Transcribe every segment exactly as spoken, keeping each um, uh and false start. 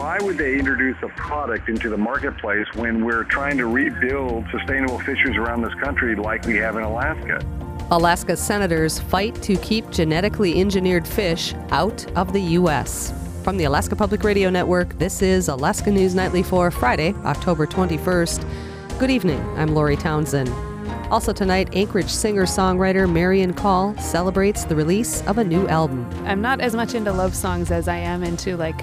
Why would they introduce a product into the marketplace when we're trying to rebuild sustainable fisheries around this country like we have in Alaska? Alaska senators fight to keep genetically engineered fish out of the U S From the Alaska Public Radio Network, this is Alaska News Nightly for Friday, October twenty-first. Good evening, I'm Lori Townsend. Also tonight, Anchorage singer-songwriter Marian Call celebrates the release of a new album. I'm not as much into love songs as I am into like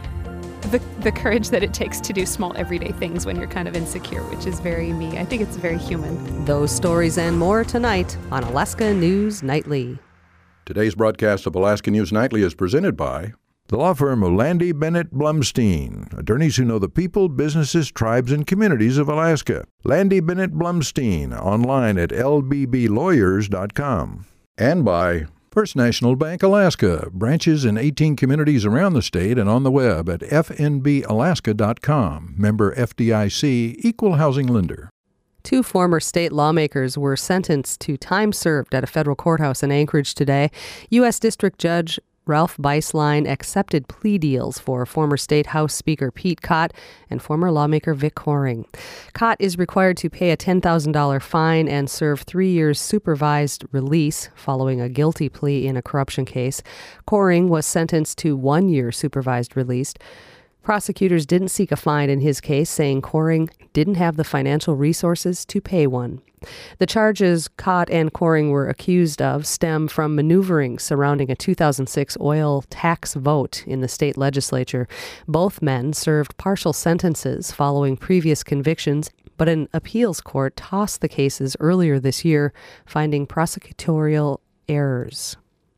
the the courage that it takes to do small everyday things when you're kind of insecure, which is very me. I think it's very human. Those stories and more tonight on Alaska News Nightly. Today's broadcast of Alaska News Nightly is presented by the law firm of Landy Bennett Blumstein, attorneys who know the people, businesses, tribes, and communities of Alaska. Landy Bennett Blumstein, online at l b b lawyers dot com. And by First National Bank Alaska, branches in eighteen communities around the state and on the web at f n b alaska dot com. Member F D I C, Equal Housing Lender. Two former state lawmakers were sentenced to time served at a federal courthouse in Anchorage today. U S District Judge Ralph Beislein accepted plea deals for former State House Speaker Pete Cott and former lawmaker Vic Coring. Cott is required to pay a ten thousand dollars fine and serve three years supervised release following a guilty plea in a corruption case. Coring was sentenced to one year supervised release. Prosecutors didn't seek a fine in his case, saying Coring didn't have the financial resources to pay one. The charges Cott and Coring were accused of stem from maneuvering surrounding a two thousand six oil tax vote in the state legislature. Both men served partial sentences following previous convictions, but an appeals court tossed the cases earlier this year, finding prosecutorial errors.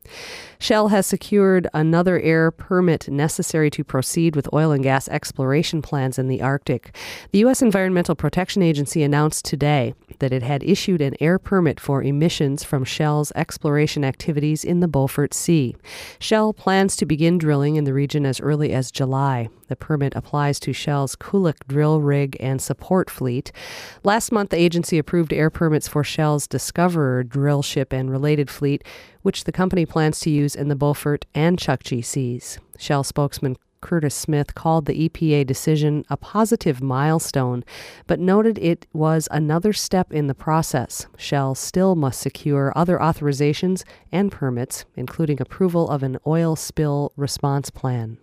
Shell has secured another air permit necessary to proceed with oil and gas exploration plans in the Arctic. The U S Environmental Protection Agency announced today that it had issued an air permit for emissions from Shell's exploration activities in the Beaufort Sea. Shell plans to begin drilling in the region as early as July. The permit applies to Shell's Kulik drill rig and support fleet. Last month, the agency approved air permits for Shell's Discoverer drill ship and related fleet, which the company plans to use in the Beaufort and Chukchi Seas. Shell spokesman Curtis Smith called the E P A decision a positive milestone, but noted it was another step in the process. Shell still must secure other authorizations and permits, including approval of an oil spill response plan.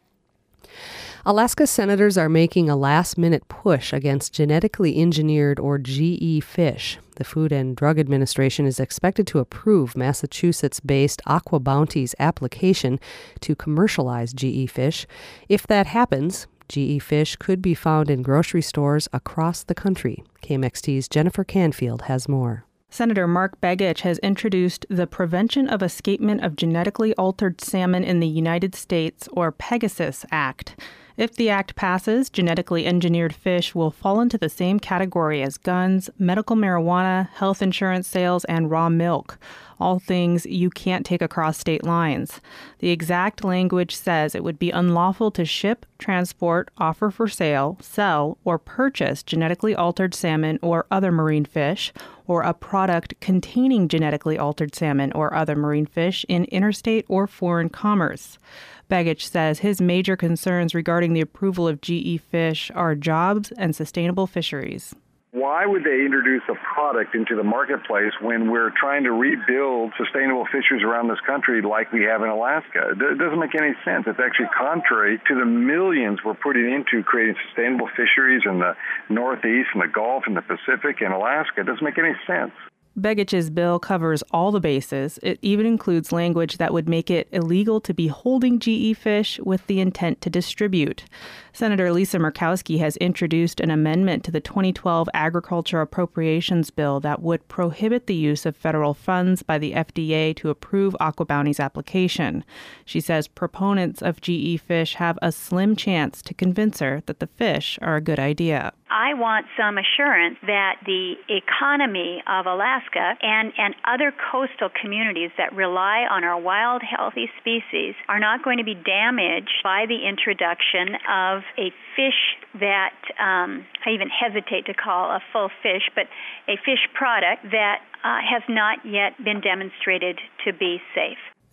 Alaska senators are making a last-minute push against genetically engineered, or G E, fish. The Food and Drug Administration is expected to approve Massachusetts-based Aqua Bounty's application to commercialize G E fish. If that happens, G E fish could be found in grocery stores across the country. K M X T's Jennifer Canfield has more. Senator Mark Begich has introduced the Prevention of Escapement of Genetically Altered Salmon in the United States, or PEGASUS Act. If the act passes, genetically engineered fish will fall into the same category as guns, medical marijuana, health insurance sales, and raw milk, all things you can't take across state lines. The exact language says it would be unlawful to ship, transport, offer for sale, sell, or purchase genetically altered salmon or other marine fish, or a product containing genetically altered salmon or other marine fish in interstate or foreign commerce. Begich says his major concerns regarding the approval of G E fish are jobs and sustainable fisheries. Why would they introduce a product into the marketplace when we're trying to rebuild sustainable fisheries around this country like we have in Alaska? It doesn't make any sense. It's actually contrary to the millions we're putting into creating sustainable fisheries in the Northeast and the Gulf and the Pacific and Alaska. It doesn't make any sense. Begich's bill covers all the bases. It even includes language that would make it illegal to be holding G E fish with the intent to distribute. Senator Lisa Murkowski has introduced an amendment to the twenty twelve Agriculture Appropriations Bill that would prohibit the use of federal funds by the F D A to approve Aqua Bounty's application. She says proponents of G E fish have a slim chance to convince her that the fish are a good idea. I want some assurance that the economy of Alaska and, and other coastal communities that rely on our wild, healthy species are not going to be damaged by the introduction of a fish that um, I even hesitate to call a full fish, but a fish product that uh, has not yet been demonstrated to be safe.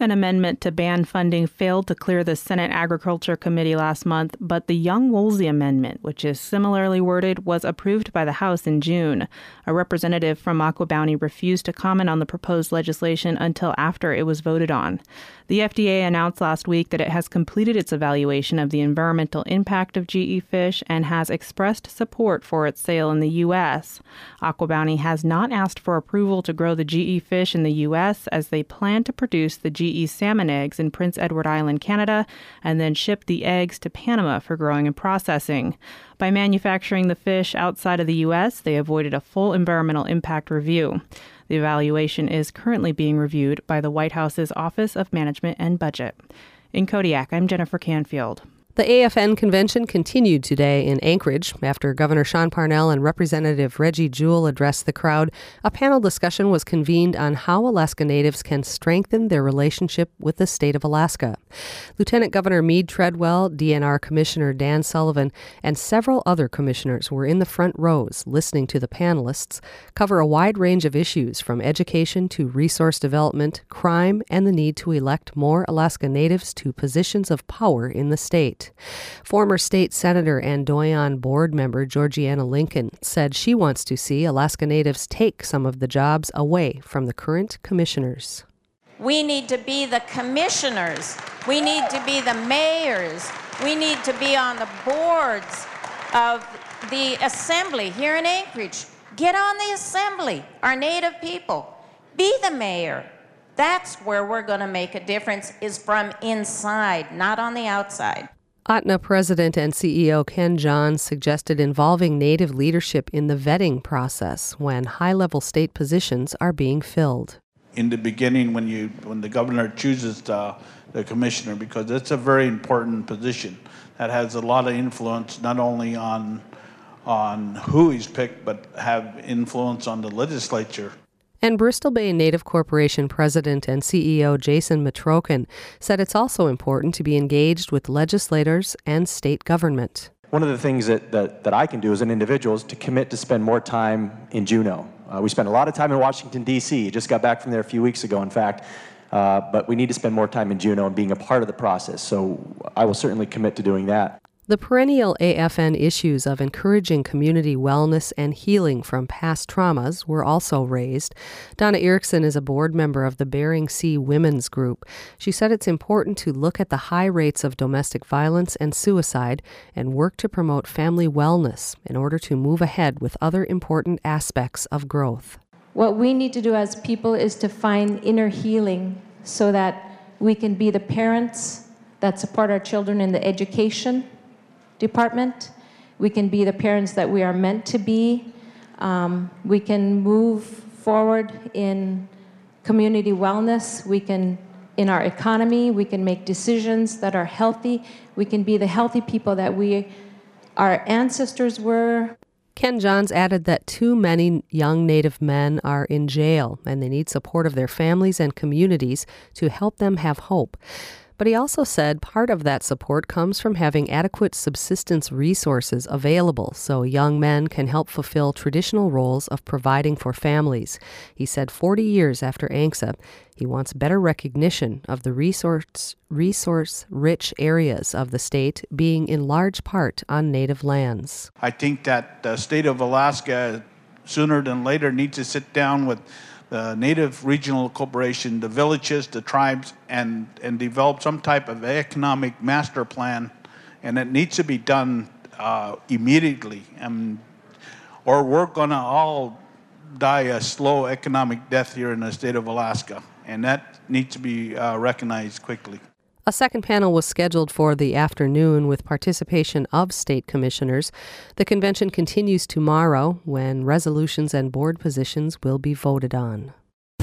An amendment to ban funding failed to clear the Senate Agriculture Committee last month, but the Young-Woolsey Amendment, which is similarly worded, was approved by the House in June. A representative from Aqua Bounty refused to comment on the proposed legislation until after it was voted on. The F D A announced last week that it has completed its evaluation of the environmental impact of G E fish and has expressed support for its sale in the U S. Aqua Bounty has not asked for approval to grow the G E fish in the U S as they plan to produce the G E salmon eggs in Prince Edward Island, Canada, and then ship the eggs to Panama for growing and processing. By manufacturing the fish outside of the U S, they avoided a full environmental impact review. The evaluation is currently being reviewed by the White House's Office of Management and Budget. In Kodiak, I'm Jennifer Canfield. The A F N convention continued today in Anchorage. After Governor Sean Parnell and Representative Reggie Jewell addressed the crowd, a panel discussion was convened on how Alaska Natives can strengthen their relationship with the state of Alaska. Lieutenant Governor Meade Treadwell, D N R Commissioner Dan Sullivan, and several other commissioners were in the front rows listening to the panelists cover a wide range of issues from education to resource development, crime, and the need to elect more Alaska Natives to positions of power in the state. Former state senator and Doyon board member Georgiana Lincoln said she wants to see Alaska Natives take some of the jobs away from the current commissioners. We need to be the commissioners. We need to be the mayors. We need to be on the boards of the assembly here in Anchorage. Get on the assembly, our Native people. Be the mayor. That's where we're going to make a difference, is from inside, not on the outside. A T N A President and C E O Ken Johns suggested involving Native leadership in the vetting process when high-level state positions are being filled. In the beginning, when you when the governor chooses the, the commissioner, because it's a very important position that has a lot of influence not only on on who he's picked, but have influence on the legislature. And Bristol Bay Native Corporation President and C E O Jason Metrokin said it's also important to be engaged with legislators and state government. One of the things that, that, that I can do as an individual is to commit to spend more time in Juneau. Uh, we spent a lot of time in Washington, D C Just got back from there a few weeks ago, in fact. Uh, but we need to spend more time in Juneau and being a part of the process. So I will certainly commit to doing that. The perennial A F N issues of encouraging community wellness and healing from past traumas were also raised. Donna Erickson is a board member of the Bering Sea Women's Group. She said it's important to look at the high rates of domestic violence and suicide and work to promote family wellness in order to move ahead with other important aspects of growth. What we need to do as people is to find inner healing so that we can be the parents that support our children in the education department. We can be the parents that we are meant to be. Um, we can move forward in community wellness. We can, in our economy, we can make decisions that are healthy. We can be the healthy people that we, our ancestors were. Ken Johns added that too many young Native men are in jail and they need support of their families and communities to help them have hope. But he also said part of that support comes from having adequate subsistence resources available so young men can help fulfill traditional roles of providing for families. He said forty years after A N C S A, he wants better recognition of the resource, resource-rich areas of the state being in large part on Native lands. I think that the state of Alaska, sooner than later, needs to sit down with the Native Regional Corporation, the villages, the tribes, and, and develop some type of economic master plan. And it needs to be done uh, immediately, and, or we're going to all die a slow economic death here in the state of Alaska. And that needs to be uh, recognized quickly. A second panel was scheduled for the afternoon with participation of state commissioners. The convention continues tomorrow when resolutions and board positions will be voted on.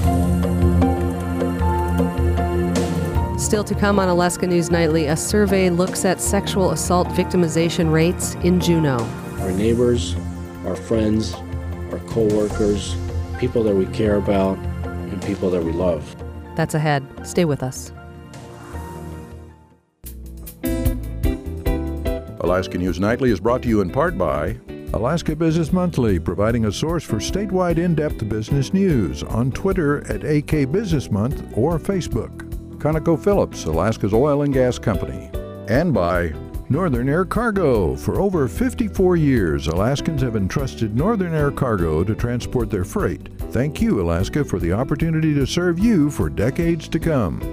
Still to come on Alaska News Nightly, a survey looks at sexual assault victimization rates in Juneau. Our neighbors, our friends, our co-workers, people that we care about, and people that we love. That's ahead. Stay with us. Alaska News Nightly is brought to you in part by Alaska Business Monthly, providing a source for statewide in-depth business news on Twitter at A K Business Month or Facebook. ConocoPhillips, Alaska's oil and gas company. And by Northern Air Cargo. For over fifty-four years, Alaskans have entrusted Northern Air Cargo to transport their freight. Thank you, Alaska, for the opportunity to serve you for decades to come.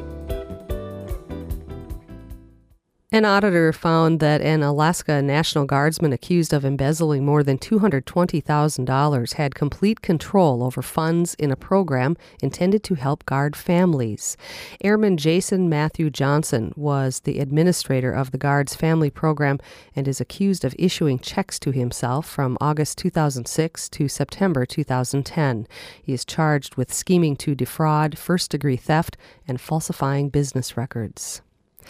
An auditor found that an Alaska National Guardsman accused of embezzling more than two hundred twenty thousand dollars had complete control over funds in a program intended to help Guard families. Airman Jason Matthew Johnson was the administrator of the Guard's family program and is accused of issuing checks to himself from August two thousand six to September two thousand ten. He is charged with scheming to defraud, first-degree theft, and falsifying business records.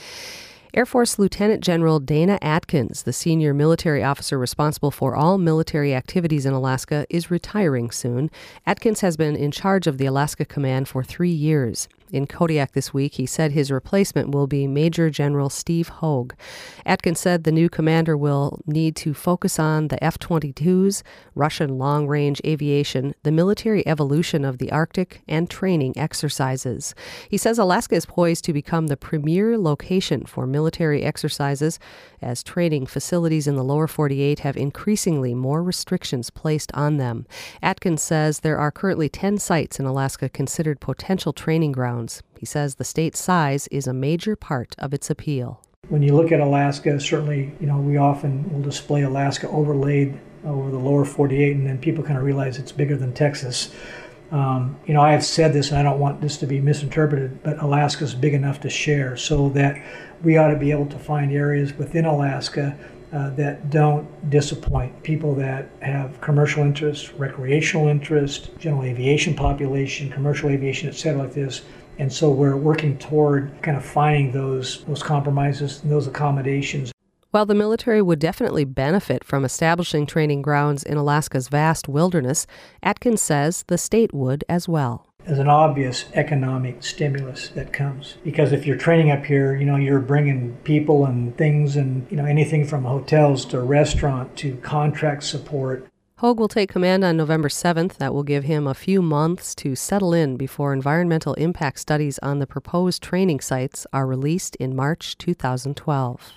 Air Force Lieutenant General Dana Atkins, the senior military officer responsible for all military activities in Alaska, is retiring soon. Atkins has been in charge of the Alaska Command for three years. In Kodiak this week, he said his replacement will be Major General Steve Hogue. Atkins said the new commander will need to focus on the F twenty-twos, Russian long-range aviation, the military evolution of the Arctic, and training exercises. He says Alaska is poised to become the premier location for military exercises as training facilities in the lower forty-eight have increasingly more restrictions placed on them. Atkins says there are currently ten sites in Alaska considered potential training grounds. He says the state's size is a major part of its appeal. When you look at Alaska, certainly, you know, we often will display Alaska overlaid over the lower forty-eight, and then people kind of realize it's bigger than Texas. Um, you know, I have said this, and I don't want this to be misinterpreted, but Alaska's big enough to share, so that we ought to be able to find areas within Alaska uh, that don't disappoint people that have commercial interest, recreational interest, general aviation population, commercial aviation, et cetera, like this. And so we're working toward kind of finding those those compromises and those accommodations. While the military would definitely benefit from establishing training grounds in Alaska's vast wilderness, Atkins says the state would as well. There's an obvious economic stimulus that comes. Because if you're training up here, you know, you're bringing people and things and, you know, anything from hotels to restaurant to contract support. Hogue will take command on November seventh. That will give him a few months to settle in before environmental impact studies on the proposed training sites are released in March two thousand twelve.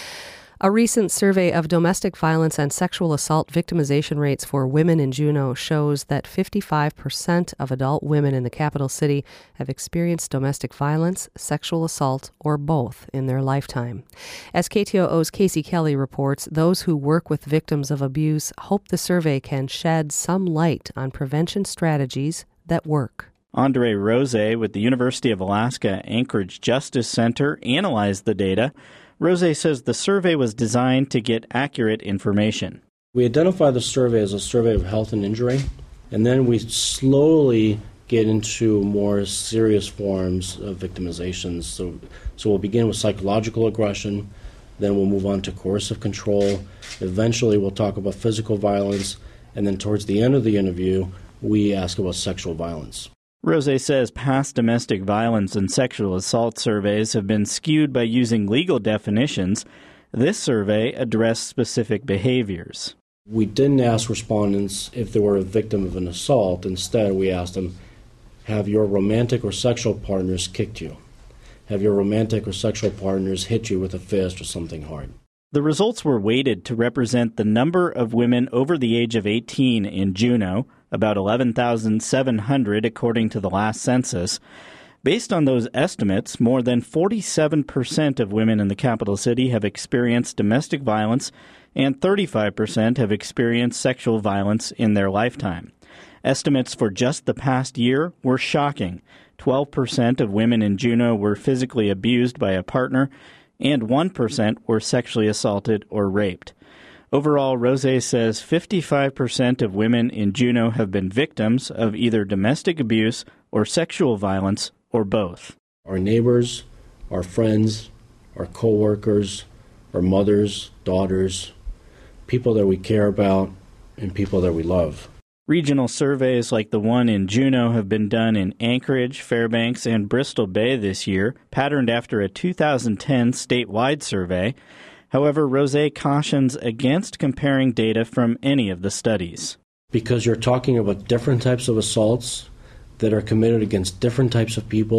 A recent survey of domestic violence and sexual assault victimization rates for women in Juneau shows that fifty-five percent of adult women in the capital city have experienced domestic violence, sexual assault, or both in their lifetime. As K T O O's Casey Kelly reports, those who work with victims of abuse hope the survey can shed some light on prevention strategies that work. Andre Rose with the University of Alaska Anchorage Justice Center analyzed the data. Rose says the survey was designed to get accurate information. We identify the survey as a survey of health and injury, and then we slowly get into more serious forms of victimizations. So, so we'll begin with psychological aggression, then we'll move on to coercive control. Eventually we'll talk about physical violence, and then towards the end of the interview, we ask about sexual violence. Rose says past domestic violence and sexual assault surveys have been skewed by using legal definitions. This survey addressed specific behaviors. We didn't ask respondents if they were a victim of an assault. Instead, we asked them, have your romantic or sexual partners kicked you? Have your romantic or sexual partners hit you with a fist or something hard? The results were weighted to represent the number of women over the age of eighteen in Juneau, about eleven thousand seven hundred according to the last census. Based on those estimates, more than forty-seven percent of women in the capital city have experienced domestic violence, and thirty-five percent have experienced sexual violence in their lifetime. Estimates for just the past year were shocking. twelve percent of women in Juneau were physically abused by a partner, and one percent were sexually assaulted or raped. Overall, Rose says fifty-five percent of women in Juneau have been victims of either domestic abuse or sexual violence or both. Our neighbors, our friends, our co-workers, our mothers, daughters, people that we care about, and people that we love. Regional surveys like the one in Juneau have been done in Anchorage, Fairbanks, and Bristol Bay this year, patterned after a two thousand ten statewide survey. However, Rose cautions against comparing data from any of the studies. Because you're talking about different types of assaults that are committed against different types of people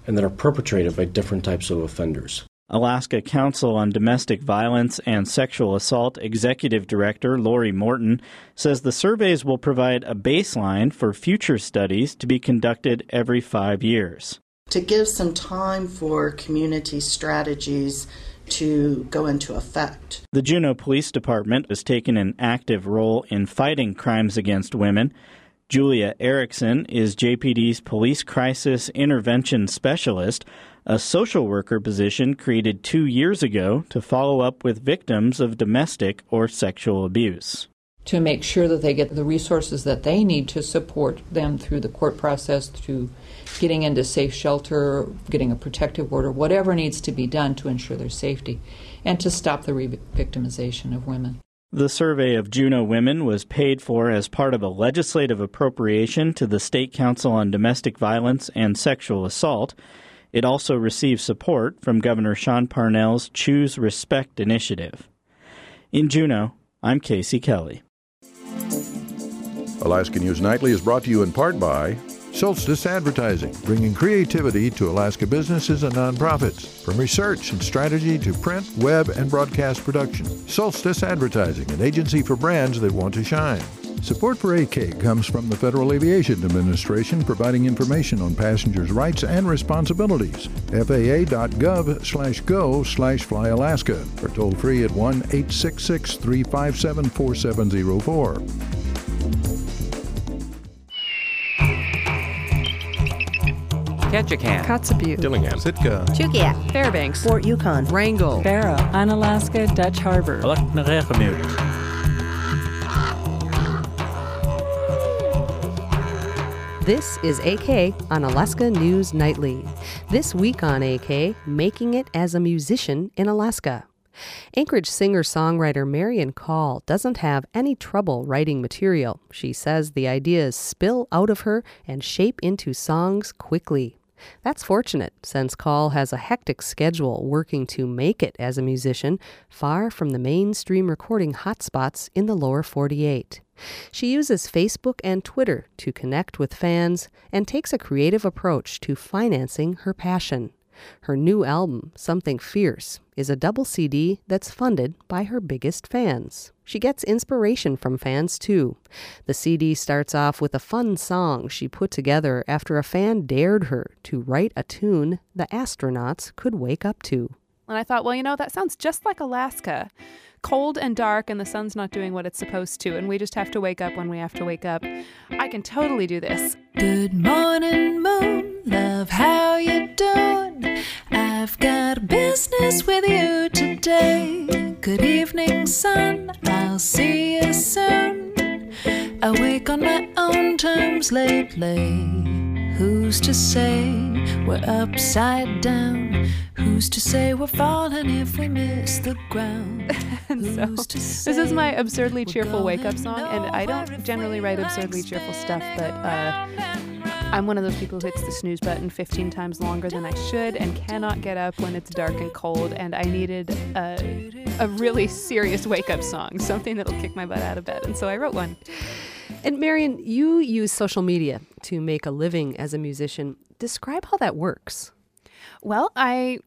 and that are perpetrated by different types of offenders. Alaska Council on Domestic Violence and Sexual Assault Executive Director Lori Morton says the surveys will provide a baseline for future studies to be conducted every five years. To give some time for community strategies to go into effect. The Juneau Police Department has taken an active role in fighting crimes against women. Julia Erickson is J P D's Police Crisis Intervention Specialist, a social worker position created two years ago to follow up with victims of domestic or sexual abuse. To make sure that they get the resources that they need to support them through the court process, through getting into safe shelter, getting a protective order, whatever needs to be done to ensure their safety, and to stop the re-victimization of women. The survey of Juneau women was paid for as part of a legislative appropriation to the State Council on Domestic Violence and Sexual Assault. It also received support from Governor Sean Parnell's Choose Respect initiative. In Juneau, I'm Casey Kelly. Alaska News Nightly is brought to you in part by Solstice Advertising, bringing creativity to Alaska businesses and nonprofits. From research and strategy to print, web, and broadcast production. Solstice Advertising, an agency for brands that want to shine. Support for A K comes from the Federal Aviation Administration, providing information on passengers' rights and responsibilities. F A A dot gov slash go slash fly Alaska, or toll free at one eight six six, three five seven, four seven zero four. Ketchikan, Kotzebue, Dillingham, Sitka, Chukia, Fairbanks, Fort Yukon, Wrangell, Barrow, Unalaska, Dutch Harbor. This is A K on Alaska News Nightly. This week on A K, making it as a musician in Alaska. Anchorage singer-songwriter Marian Call doesn't have any trouble writing material. She says the ideas spill out of her and shape into songs quickly. That's fortunate, since Call has a hectic schedule working to make it as a musician, far from the mainstream recording hotspots in the lower forty-eight. She uses Facebook and Twitter to connect with fans and takes a creative approach to financing her passion. Her new album, Something Fierce, is a double C D that's funded by her biggest fans. She gets inspiration from fans, too. The C D starts off with a fun song she put together after a fan dared her to write a tune the astronauts could wake up to. And I thought, well, you know, that sounds just like Alaska. Cold and dark, and the sun's not doing what it's supposed to, and we just have to wake up when we have to wake up. I can totally do this. Good morning, moon, love, how you doing? I've got business with you today. Good evening, sun, I'll see you soon. Awake on my own terms lately. Who's to say we're upside down? Who's to say we're falling if we miss the ground? So, this is my absurdly cheerful wake-up song, and I don't generally write absurdly cheerful stuff, but uh, I'm one of those people who hits the snooze button fifteen times longer than I should and cannot get up when it's dark and cold, and I needed a, a really serious wake-up song, something that'll kick my butt out of bed, and so I wrote one. And Marian, you use social media to make a living as a musician. Describe how that works. Well, I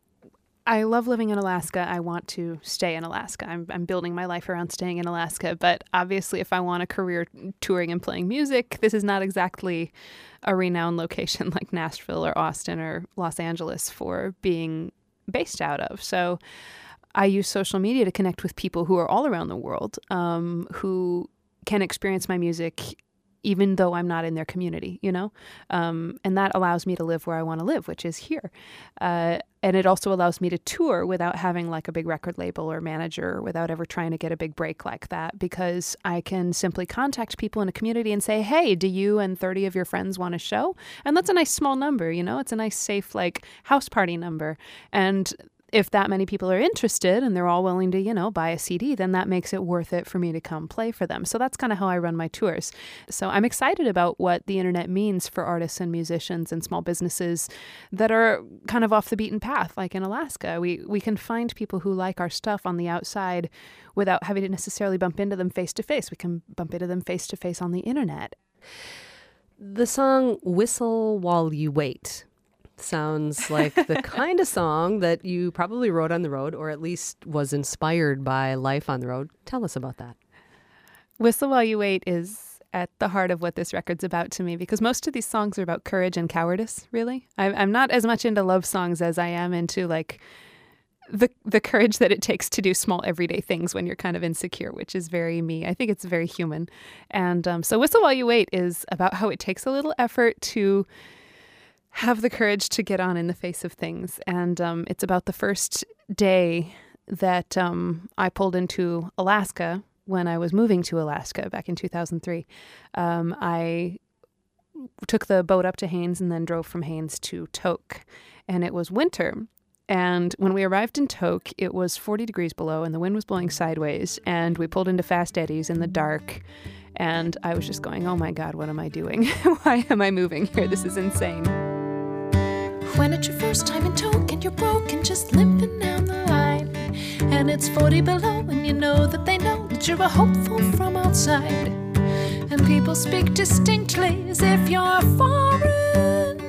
I love living in Alaska. I want to stay in Alaska. I'm, I'm building my life around staying in Alaska. But obviously, if I want a career touring and playing music, this is not exactly a renowned location like Nashville or Austin or Los Angeles for being based out of. So I use social media to connect with people who are all around the world, um, who can experience my music even though I'm not in their community, you know? Um, and that allows me to live where I want to live, which is here. Uh, and it also allows me to tour without having like a big record label or manager, without ever trying to get a big break like that, because I can simply contact people in a community and say, hey, do you and thirty of your friends want a show? And that's a nice small number, you know? It's a nice, safe, like, house party number. And if that many people are interested and they're all willing to, you know, buy a C D, then that makes it worth it for me to come play for them. So that's kind of how I run my tours. So I'm excited about what the internet means for artists and musicians and small businesses that are kind of off the beaten path, like in Alaska. We we can find people who like our stuff on the outside without having to necessarily bump into them face to face. We can bump into them face to face on the internet. The song Whistle While You Wait. Sounds like the kind of song that you probably wrote on the road, or at least was inspired by life on the road. Tell us about that. Whistle While You Wait is at the heart of what this record's about to me, because most of these songs are about courage and cowardice, really. I, I'm not as much into love songs as I am into like the the courage that it takes to do small everyday things when you're kind of insecure, which is very me. I think it's very human. And um, so Whistle While You Wait is about how it takes a little effort to have the courage to get on in the face of things. And um, it's about the first day that um, I pulled into Alaska when I was moving to Alaska back in two thousand three. Um, I took the boat up to Haines and then drove from Haines to Tok. And it was winter. And when we arrived in Tok, it was forty degrees below and the wind was blowing sideways. And we pulled into fast eddies in the dark. And I was just going, oh my God, what am I doing? Why am I moving here? This is insane. When it's your first time in Tok and you're broken, just limping down the line, and it's forty below and you know that they know that you're a hopeful from outside, and people speak distinctly as if you're foreign,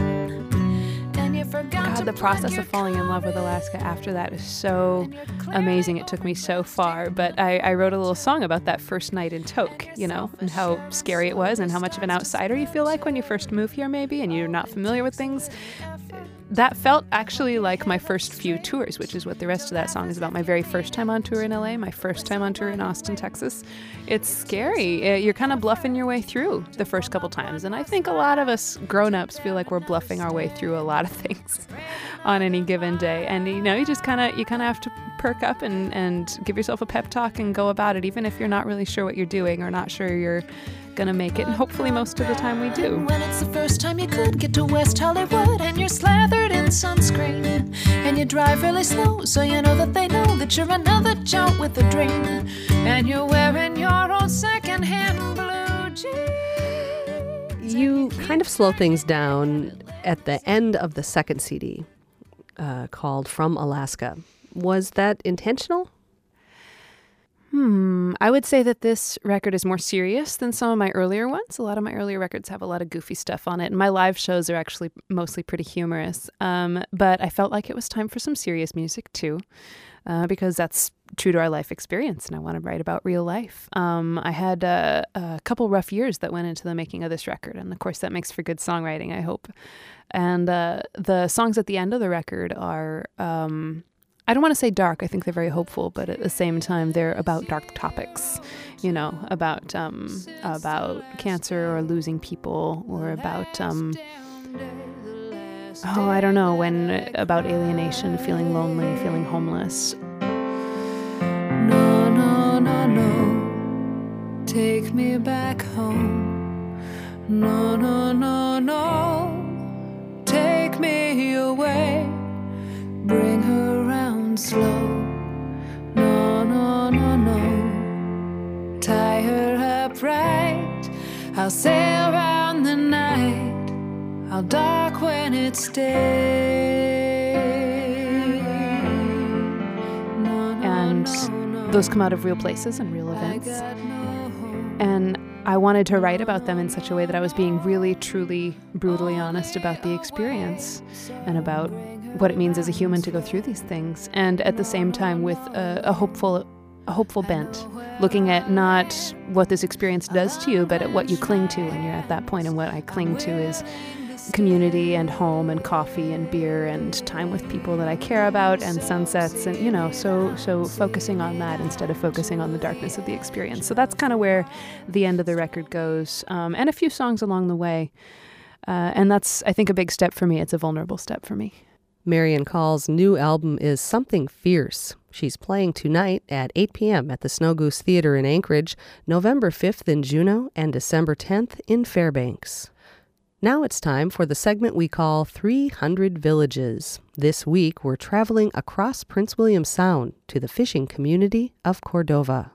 and you forgot. God, the process of falling in love with Alaska after that is so amazing. It took me so far, but I, I wrote a little song about that first night in Tok, you know, and how scary it was and how much of an outsider you feel like when you first move here maybe and you're not familiar with things. That felt actually like my first few tours, which is what the rest of that song is about. My very first time on tour in L A, my first time on tour in Austin, Texas. It's scary. You're kind of bluffing your way through the first couple times. And I think a lot of us grown-ups feel like we're bluffing our way through a lot of things on any given day. And, you know, you just kind of you kind of have to perk up and, and give yourself a pep talk and go about it, even if you're not really sure what you're doing or not sure you're gonna make it, and hopefully most of the time we do. When it's the first time you could get to West Hollywood and you're slathered in sunscreen and you drive really slow so you know that they know that you're another jaunt with a dream, and you're wearing your old secondhand blue jeans. You kind of slow things down at the end of the second C D uh, called From Alaska. Was that intentional? Hmm. I would say that this record is more serious than some of my earlier ones. A lot of my earlier records have a lot of goofy stuff on it, and my live shows are actually mostly pretty humorous. Um, but I felt like it was time for some serious music too, uh, because that's true to our life experience, and I want to write about real life. Um, I had uh, a couple rough years that went into the making of this record, and of course that makes for good songwriting, I hope. And uh, the songs at the end of the record are... Um, I don't want to say dark. I think they're very hopeful, but at the same time, they're about dark topics, you know, about um, about cancer or losing people, or about, um, oh, I don't know, when about alienation, feeling lonely, feeling homeless. No, no, no, no, take me back home. No, no, no, no, take me away. Bring her round slow. No, no, no, no. Tie her up right. I'll sail round the night. How dark when it's day. No, no, and no, no. Those come out of real places and real events. And I wanted to write about them in such a way that I was being really, truly, brutally honest about the experience and about what it means as a human to go through these things, and at the same time with a, a hopeful a hopeful bent, looking at not what this experience does to you, but at what you cling to when you're at that point. And what I cling to is community and home and coffee and beer and time with people that I care about and sunsets, and, you know, so so focusing on that instead of focusing on the darkness of the experience. So that's kind of where the end of the record goes, um, and a few songs along the way. Uh, and that's, I think, a big step for me. It's a vulnerable step for me. Marian Call's new album is Something Fierce. She's playing tonight at eight p.m. at the Snow Goose Theater in Anchorage, November fifth in Juneau, and December tenth in Fairbanks. Now it's time for the segment we call three hundred Villages. This week, we're traveling across Prince William Sound to the fishing community of Cordova.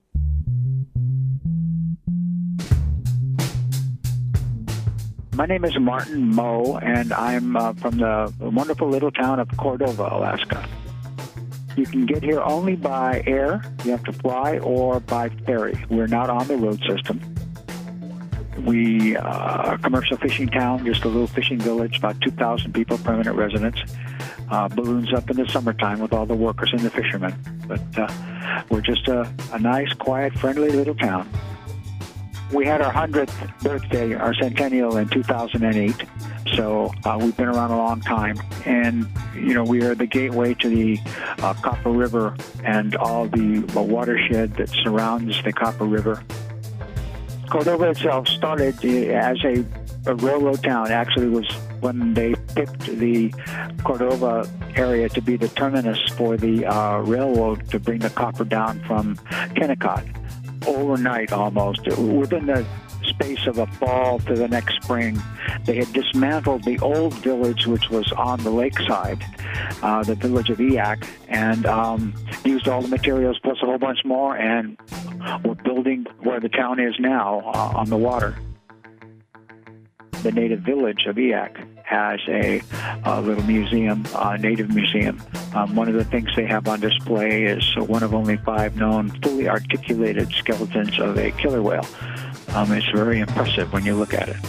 My name is Martin Moe, and I'm uh, from the wonderful little town of Cordova, Alaska. You can get here only by air, you have to fly, or by ferry. We're not on the road system. We uh, a commercial fishing town, just a little fishing village, about two thousand people, permanent residents. Uh, balloons up in the summertime with all the workers and the fishermen. But uh, we're just a, a nice, quiet, friendly little town. We had our hundredth birthday, our centennial, in two thousand eight. So uh, we've been around a long time. And, you know, we are the gateway to the uh, Copper River and all the uh, watershed that surrounds the Copper River. Cordova itself started as a, a railroad town. Actually, was when they picked the Cordova area to be the terminus for the uh, railroad to bring the copper down from Kennecott. Overnight, almost, within the space of a fall to the next spring, they had dismantled the old village, which was on the lakeside, uh, the village of Eyak, and um, used all the materials plus a whole bunch more, and we're building where the town is now, uh, on the water. The native village of Eyak has a, a little museum, a native museum. Um, one of the things they have on display is one of only five known fully articulated skeletons of a killer whale. Um, it's very impressive when you look at it.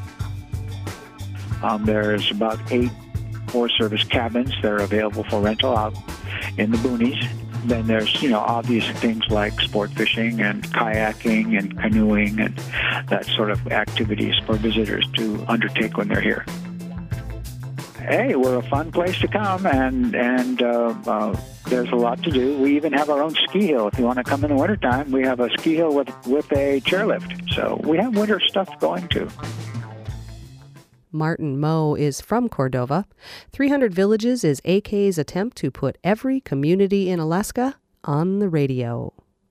Um, there's about eight Forest Service cabins that are available for rental out in the boonies. Then there's, you know, obvious things like sport fishing and kayaking and canoeing and that sort of activities for visitors to undertake when they're here. Hey, we're a fun place to come, and and uh, uh, there's a lot to do. We even have our own ski hill. If you want to come in the wintertime, we have a ski hill with, with a chairlift. So we have winter stuff going too. Martin Moe is from Cordova. three hundred Villages is A K's attempt to put every community in Alaska on the radio.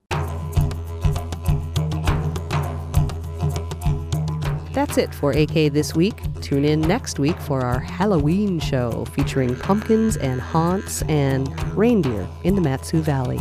That's it for A K this week. Tune in next week for our Halloween show featuring pumpkins and haunts and reindeer in the Mat-Su Valley.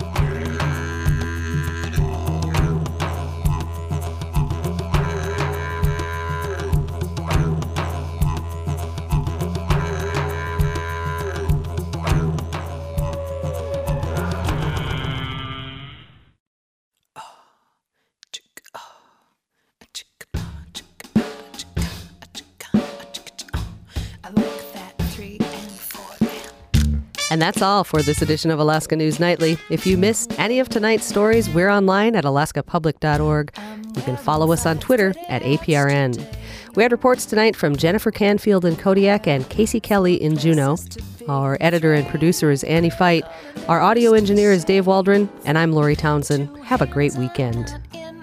And that's all for this edition of Alaska News Nightly. If you missed any of tonight's stories, we're online at alaska public dot org. You can follow us on Twitter at A P R N. We had reports tonight from Jennifer Canfield in Kodiak and Casey Kelly in Juneau. Our editor and producer is Annie Fight. Our audio engineer is Dave Waldron. And I'm Lori Townsend. Have a great weekend.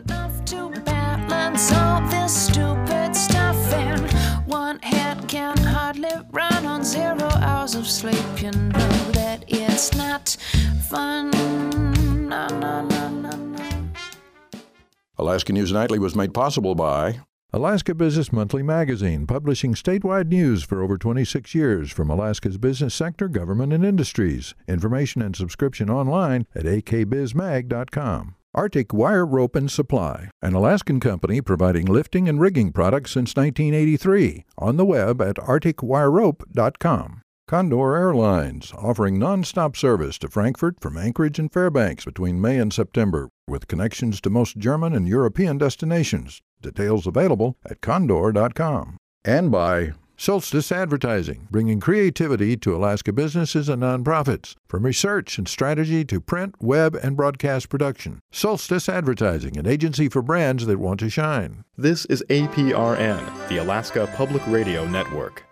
Run on zero hours of sleep, you know that it's not fun. No, no, no, no, no. Alaska News Nightly was made possible by Alaska Business Monthly Magazine, publishing statewide news for over twenty-six years from Alaska's business sector, government, and industries. Information and subscription online at a k biz mag dot com. Arctic Wire Rope and Supply, an Alaskan company providing lifting and rigging products since nineteen eighty-three. On the web at arctic wire rope dot com. Condor Airlines, offering non-stop service to Frankfurt from Anchorage and Fairbanks between May and September, with connections to most German and European destinations. Details available at condor dot com. And by Solstice Advertising, bringing creativity to Alaska businesses and nonprofits, from research and strategy to print, web, and broadcast production. Solstice Advertising, an agency for brands that want to shine. This is A P R N, the Alaska Public Radio Network.